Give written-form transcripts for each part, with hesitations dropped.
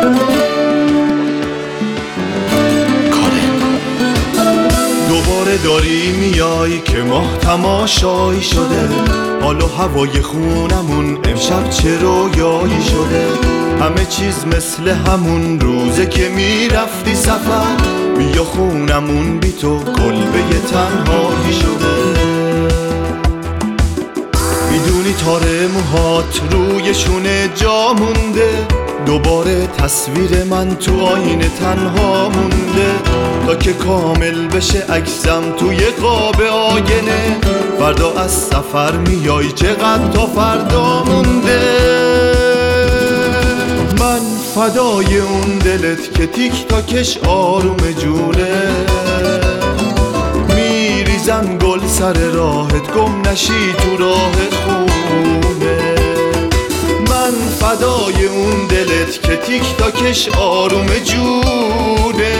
دوباره داری میای که ماه تماشایی شده، حال و هوای خونمون امشب چه رویایی شده. همه چیز مثل همون روزه که میرفتی سفر، بیا خونمون بی تو کلبه تنهایی شده. میدونی تاره موهات رویشونه جا مونده، دوباره تصویر من تو آینه تنها مونده. تا که کامل بشه عکسم توی قاب آینه، فردا از سفر میای چقدر تا فردا مونده. من فدای اون دلت که تیک تاکش آروم جونه، میریزم گل سر راهت گم نشی تو راه خونه. من فدای اون دلت که تیک تاکش آروم جونه،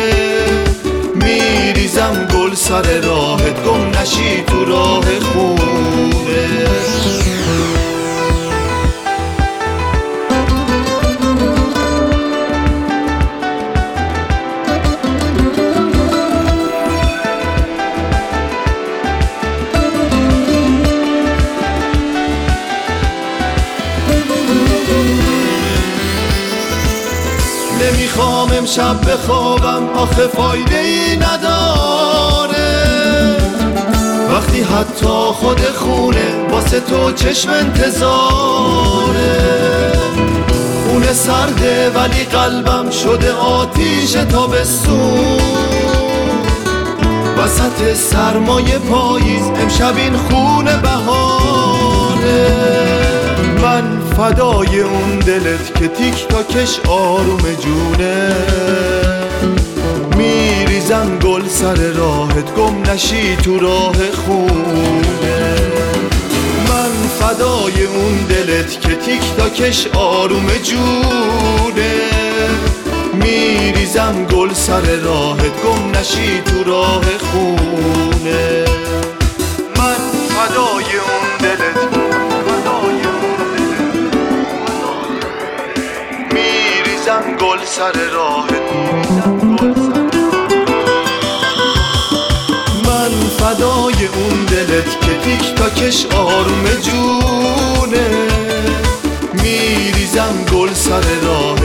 میریزم گل سر راهت گم نشی تو راه خونه. نمیخوام امشب بخوابم آخه فایده ای نداره، وقتی حتی خود خونه واسه تو چشم انتظاره. خونه سرده ولی قلبم شده آتیش تابستون، وسط سرمای پاییز امشب این خونه بهاره. من فدای اون دلت که تیک تاکش آروم جونه، میریزم گل سر راهت گم نشی تو راه خونه. من فدای اون دلت که تیک تاکش آروم جونه، میریزم گل سر راهت گم نشی تو راه خونه. من فدای اون دلت، میریزم گل سر راهت. من فدای اون دلت که تیک تاکش آروم جونه، میریزم گل سر راهت